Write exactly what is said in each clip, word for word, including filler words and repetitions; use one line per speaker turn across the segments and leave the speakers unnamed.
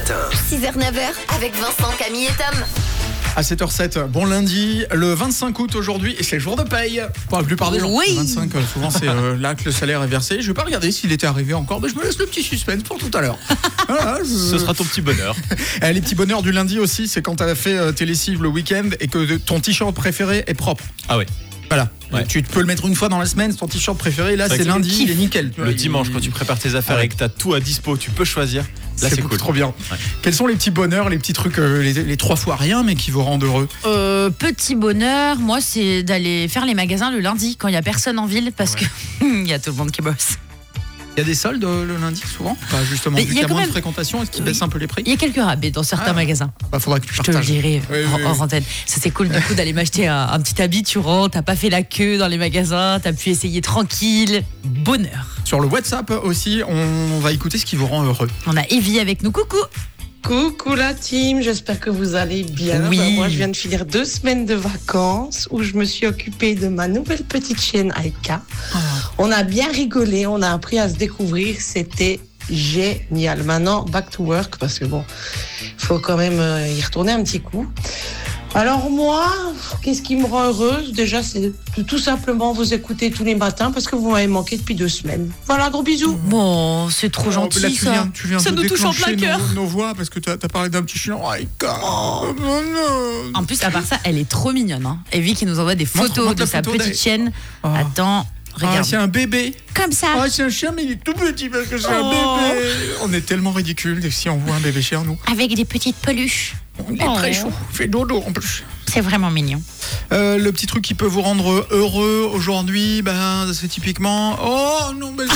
matin.
six heures neuf heures avec Vincent, Camille et Tom.
À sept heures sept, bon lundi, le vingt-cinq août aujourd'hui, et c'est le jour de paye pour la plupart des gens.
Oui.
Le vingt-cinq, euh, souvent c'est euh, là que le salaire est versé. Je vais pas regarder s'il était arrivé encore, mais je me laisse le petit suspense pour tout à l'heure. Voilà, je...
Ce sera ton petit bonheur.
Eh, les petits bonheurs du lundi aussi, c'est quand tu as fait euh, tes lessives le week-end et que ton t-shirt préféré est propre.
Ah ouais.
Voilà,
Ouais.
tu peux le mettre une fois dans la semaine, ton t-shirt préféré, là
C'est
c'est
vrai que
lundi, il est nickel. Tu vois,
Le
il-
dimanche, quand tu prépares tes affaires
Ah ouais.
et que t'as tout à dispo, tu peux choisir. Là, c'est,
beaucoup
cool.
trop bien.
Ouais.
Quels sont les petits bonheurs, les petits trucs, euh, les, les trois fois rien, mais qui vous rendent heureux?
Euh, petit bonheur, moi, c'est d'aller faire les magasins le lundi quand il y a personne en ville parce
Ouais.
que il y a tout le monde qui bosse.
Il y a des soldes euh, le lundi souvent? Pas justement,
Mais
vu
il y
qu'il y
a
a
quand
moins
même-
de fréquentation, est-ce qu'ils
Oui.
baissent un peu les prix?
Il y a quelques rabais dans certains
Ah.
magasins.
Bah, faudra que tu
Je te le
partages.
dirai
Oui, oui,
en,
oui.
en antenne. Ça c'est cool du coup d'aller m'acheter un, un petit habit, tu rentres, t'as pas fait la queue dans les magasins, t'as pu essayer tranquille. Bonheur.
Sur le WhatsApp aussi, on va écouter ce qui vous rend heureux.
On a Evie avec nous, coucou.
Coucou la team, j'espère que vous allez bien.
Oui.
Ben, moi, je viens de finir deux semaines de vacances où je me suis occupée de ma nouvelle petite chienne Aika. On a bien rigolé, on a appris à se découvrir, c'était génial. Maintenant, back to work parce que bon, il faut quand même euh, y retourner un petit coup. Alors moi, qu'est-ce qui me rend heureuse? Déjà, c'est de tout simplement vous écouter tous les matins parce que vous m'avez manqué depuis deux semaines. Voilà, gros bisous.
Bon, c'est trop gentil
Oh, là, tu
ça.
viens, tu viens
ça
de
nous touche en plein
déclencher
cœur.
nos, nos voix parce que tu as parlé d'un petit chien. Oh, Aïka. Oh, non.
En plus, à part ça, elle est trop mignonne. Hein. Evie qui nous envoie des
Montre-
photos
montre
de
la
sa
photo
petite
d'elle.
chienne.
Oh.
Attends,
Ah,
regarde.
c'est un bébé.
Comme ça.
Ah, c'est un chien, mais il est tout petit parce que c'est un
Oh.
bébé. On est tellement ridicules si on voit un bébé chez nous.
Avec des petites peluches.
On est
Oh.
très chaud. Il fait dodo en plus.
C'est vraiment mignon.
Euh, le petit truc qui peut vous rendre heureux aujourd'hui, ben, c'est typiquement. Oh non, mais.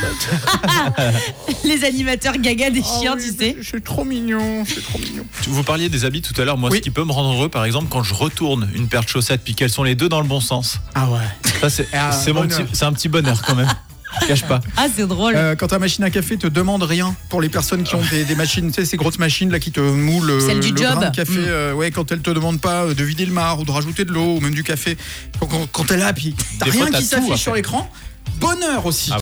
Les animateurs gaga des
Ah
chiens,
oui,
tu sais.
C'est trop mignon, c'est trop mignon.
Vous parliez des habits tout à l'heure. Moi,
Oui.
ce qui peut me rendre heureux, par exemple, quand je retourne une paire de chaussettes puis qu'elles sont les deux dans le bon sens.
Ah ouais.
Ça, c'est,
Ah,
c'est, mon
bonheur.
petit, c'est un petit bonheur quand même. Je cache pas.
Ah, c'est drôle.
Euh, quand ta machine à café te demande rien, pour les personnes qui ont des, des machines, tu sais, ces grosses machines là qui te moulent euh,
Celle du
le
job.
grain de café,
Mm.
euh, ouais, quand elle te demande pas euh, de vider le mar ou de rajouter de l'eau ou même du café, quand, quand t'es là, puis t'as
Des
rien
fois, t'as
qui
tout,
s'affiche
en
sur
fait.
l'écran, bonheur aussi.
Ah